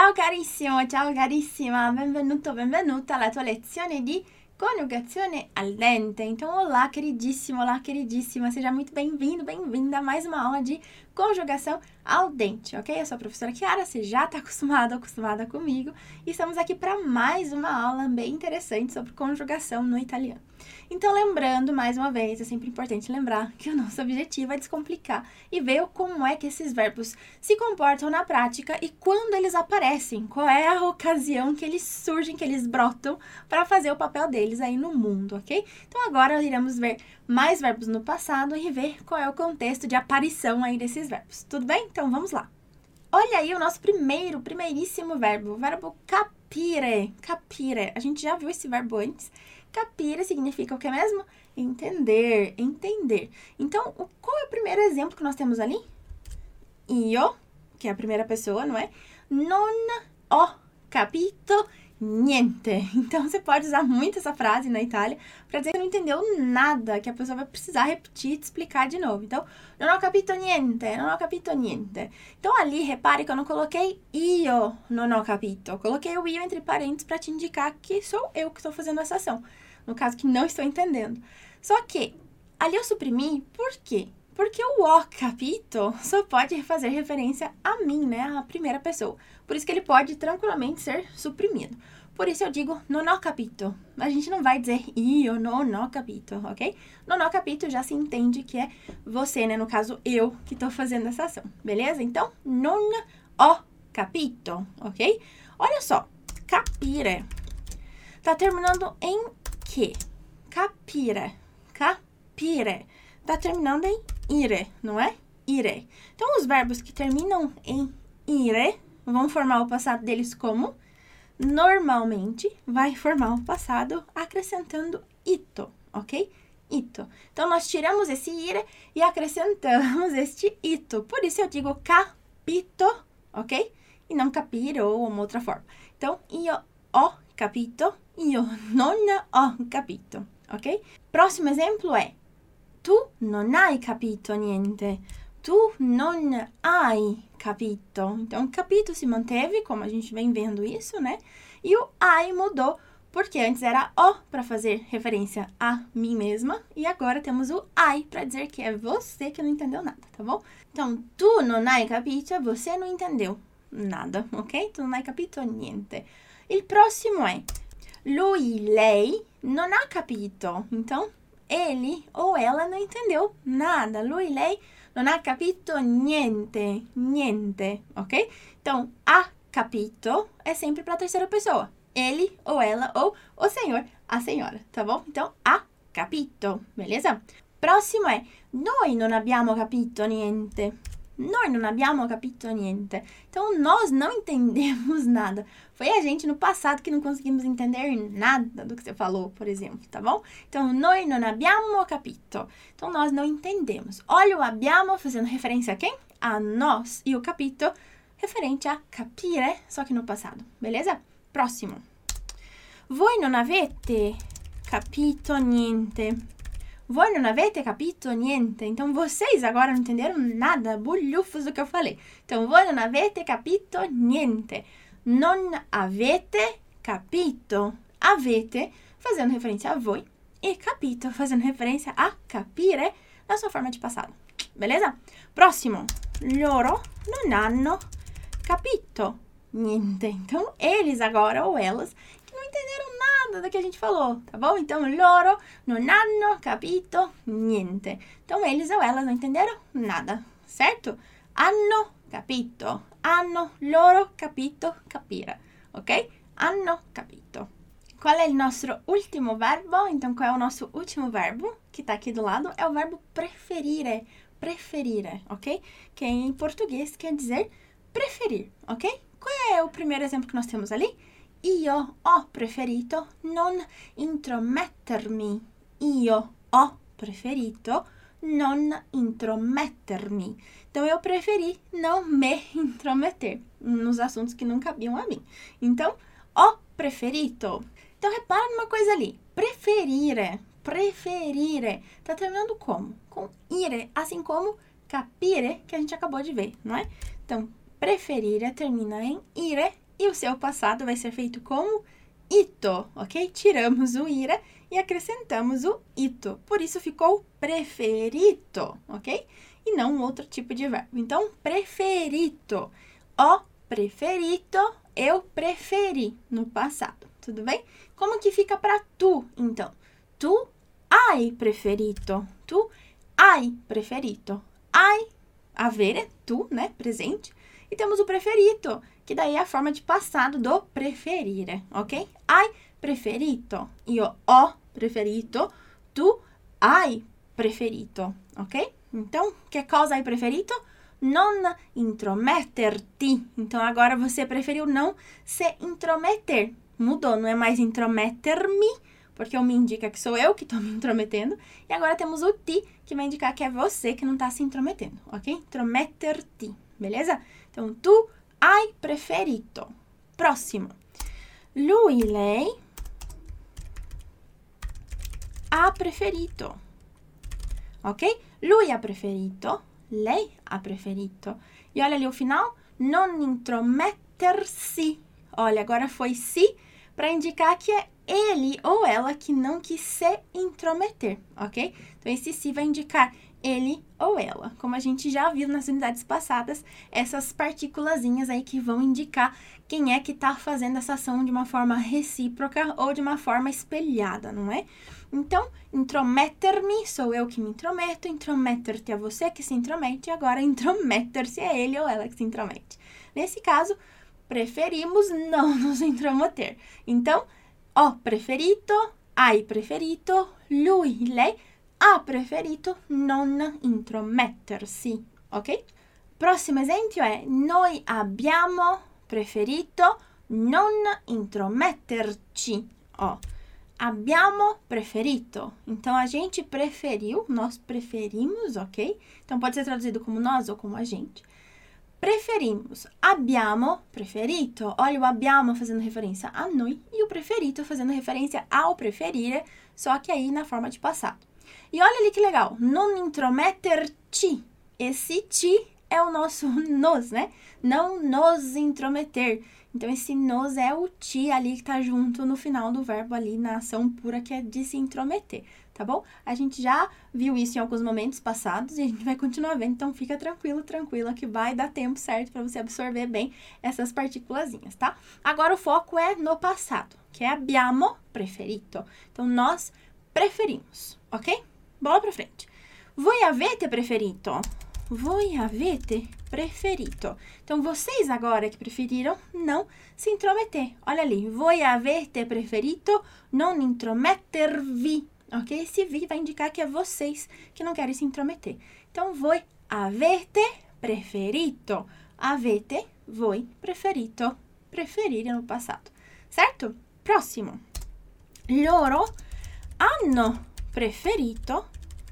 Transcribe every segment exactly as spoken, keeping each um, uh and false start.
Ciao carissimo, ciao carissima, benvenuto, benvenuta alla tua lezione di coniugazione al dente. Então, olá, queridíssimo, olá, queridíssima, seja muito bem-vindo, bem-vinda a mais uma aula de conjugação ao dente, ok? Eu sou a professora Chiara, você já está acostumado, acostumada comigo, e estamos aqui para mais uma aula bem interessante sobre conjugação no italiano. Então, lembrando, mais uma vez, é sempre importante lembrar que o nosso objetivo é descomplicar e ver como é que esses verbos se comportam na prática e quando eles aparecem, qual é a ocasião que eles surgem, que eles brotam para fazer o papel deles aí no mundo, ok? Então, agora iremos ver mais verbos no passado e ver qual é o contexto de aparição aí desses verbos. Tudo bem? Então, vamos lá. Olha aí o nosso primeiro, primeiríssimo verbo, o verbo capire. Capire. A gente já viu esse verbo antes. Capire significa o que mesmo? Entender, entender. Então, qual é o primeiro exemplo que nós temos ali? Io, que é a primeira pessoa, não é? Non ho capito niente. Então, você pode usar muito essa frase na Itália para dizer que não entendeu nada, que a pessoa vai precisar repetir e te explicar de novo. Então, non ho capito niente, non ho capito niente. Então, ali, repare que eu não coloquei io non ho capito. Eu coloquei o io entre parênteses para te indicar que sou eu que estou fazendo essa ação. No caso, que não estou entendendo. Só que, ali eu suprimi, por quê? Porque o ho capito só pode fazer referência a mim, né? A primeira pessoa. Por isso que ele pode tranquilamente ser suprimido. Por isso eu digo non ho capito. A gente não vai dizer io non ho capito, ok? Non ho capito já se entende que é você, né? No caso, eu que estou fazendo essa ação, beleza? Então, non ho capito, ok? Olha só, capire. Tá terminando em que? Capire, capire. Tá terminando em ire, não é? Ire. Então, os verbos que terminam em ire vão formar o passado deles como? Normalmente, vai formar o passado acrescentando ito, ok? Ito. Então, nós tiramos esse ire e acrescentamos este ito. Por isso, eu digo capito, ok? E não capire ou uma outra forma. Então, io ho capito, io non ho capito, ok? Próximo exemplo é tu non hai capito niente. Tu non hai capito. Então, capito se manteve, como a gente vem vendo isso, né? E o hai mudou, porque antes era o para fazer referência a mim mesma. E agora temos o hai para dizer que é você que não entendeu nada, tá bom? Então, tu non hai capito, você não entendeu nada, ok? Tu non hai capito niente. Il prossimo é lui, lei, non ha capito. Então, ele ou ela não entendeu nada. Lui, lei, non ha capito niente. Niente, ok? Então, ha capito é sempre para a terceira pessoa. Ele ou ela ou o senhor, a senhora, tá bom? Então, ha capito, beleza? Próximo é noi non abbiamo capito niente. Noi non abbiamo capito niente. Então, nós não entendemos nada. Foi a gente no passado que não conseguimos entender nada do que você falou, por exemplo, tá bom? Então, noi non abbiamo capito. Então, nós não entendemos. Olha o abbiamo fazendo referência a quem? A nós. E o capito referente a capire, só que no passado. Beleza? Próximo. Voi non avete capito niente. Voi non avete capito niente. Então, vocês agora não entenderam nada, bulhufos do que eu falei. Então, voi non avete capito niente. Non avete capito. Avete, fazendo referência a voi. E capito, fazendo referência a capire, na sua forma de passado. Beleza? Próximo. Loro non hanno capito niente. Então, eles agora, ou elas, que não entenderam nada do que a gente falou, tá bom? Então, loro non hanno capito niente. Então, eles ou elas não entenderam nada, certo? Hanno capito. Hanno, loro, capito, capire, ok? Hanno capito. Qual é o nosso último verbo? Então, qual é o nosso último verbo que tá aqui do lado? É o verbo preferire. Preferire, ok? Que em português quer dizer preferir, ok? Qual é o primeiro exemplo que nós temos ali? Io ho preferito non intromettermi. Io ho preferito non intromettermi. Então, eu preferi não me intrometer nos assuntos que não cabiam a mim. Então, ho preferito. Então, repara numa coisa ali. Preferire, preferire. Tá terminando como? Com ire, assim como capire, que a gente acabou de ver, não é? Então, preferire termina em ire e o seu passado vai ser feito como ito, ok? Tiramos o ira e acrescentamos o ito. Por isso ficou preferito, ok? E não um outro tipo de verbo. Então, preferito. Ho preferito, eu preferi no passado, tudo bem? Como que fica para tu, então? Tu hai preferito. Tu hai preferito. Hai, avere, tu, né? Presente. E temos o preferito, que daí é a forma de passado do preferire, ok? Hai preferito. Io ho preferito. Tu hai preferito, ok? Então, que cosa hai preferito? Non intrometterti. Então, agora você preferiu não se intrometer. Mudou, não é mais intrometer-me, porque o me indica que sou eu que estou me intrometendo. E agora temos o ti, que vai indicar que é você que não está se intrometendo, ok? Intrometer-ti, beleza? Então, tu hai preferito. Próximo. Lui, lei, ha preferito. Ok? Lui ha preferito. Lei ha preferito. E olha ali o final. Non intromettersi. Olha, agora foi si para indicar que é ele ou ela que não quis se intrometer, ok? Então, esse si vai indicar ele ou ela. Como a gente já viu nas unidades passadas, essas partículazinhas aí que vão indicar quem é que tá fazendo essa ação de uma forma recíproca ou de uma forma espelhada, não é? Então, intrometer-me, sou eu que me intrometo, intrometer-te é você que se intromete, e agora intrometer-se é ele ou ela que se intromete. Nesse caso, preferimos não nos intrometer. Então, ho preferito, hai preferito, lui, lei, ha preferito non intromettersi, ok? Próximo esempio è noi abbiamo preferito non intrometterci, ó. Abbiamo preferito. Então, a gente preferiu, nós preferimos, ok? Então, pode ser traduzido como nós ou como a gente. Preferimos. Abbiamo preferito. Olha o abbiamo fazendo referência a noi e o preferito fazendo referência ao preferire, só que aí na forma de passado. E olha ali que legal. Non intrometterci. Esse ti é o nosso nos, né? Não nos intrometer. Então, esse nos é o ti ali que tá junto no final do verbo ali na ação pura, que é de se intrometer, tá bom? A gente já viu isso em alguns momentos passados e a gente vai continuar vendo, então fica tranquilo, tranquila, que vai dar tempo certo para você absorver bem essas partículazinhas, tá? Agora, o foco é no passado, que é abbiamo preferito. Então, nós preferimos, ok? Bola pra frente. Voi avete preferito? Voi avete preferito. Então, vocês agora que preferiram não se intrometer. Olha ali. Voi avete preferito non intromettervi. Ok? Esse vi vai indicar que é vocês que não querem se intrometer. Então, voi avete preferito. Avete, voi, preferito. Preferire no passado. Certo? Próximo. Loro hanno preferito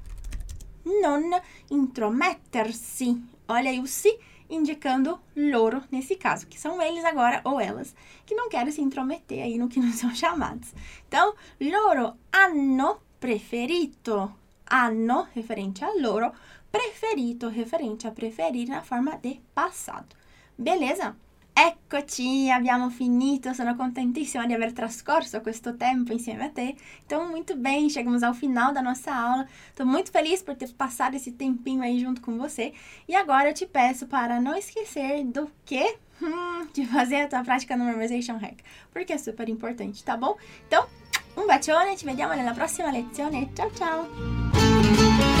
non intromettersi. Olha aí o si indicando loro, nesse caso, que são eles agora, ou elas, que não querem se intrometer aí no que não são chamados. Então, loro hanno preferito. Hanno, referente a loro, preferito, referente a preferir na forma de passado. Beleza? Eccoci, abbiamo finito, sono contentissima di aver trascorso questo tempo insieme a te. Então, muito bem, chegamos ao final da nossa aula. Estou muito feliz por ter passado esse tempinho aí junto com você. E agora eu te peço para não esquecer do quê? Hum, de fazer a tua prática no Memorization Hack, porque é super importante, tá bom? Então, un bacione, ci vediamo nella prossima lezione. Ciao, ciao!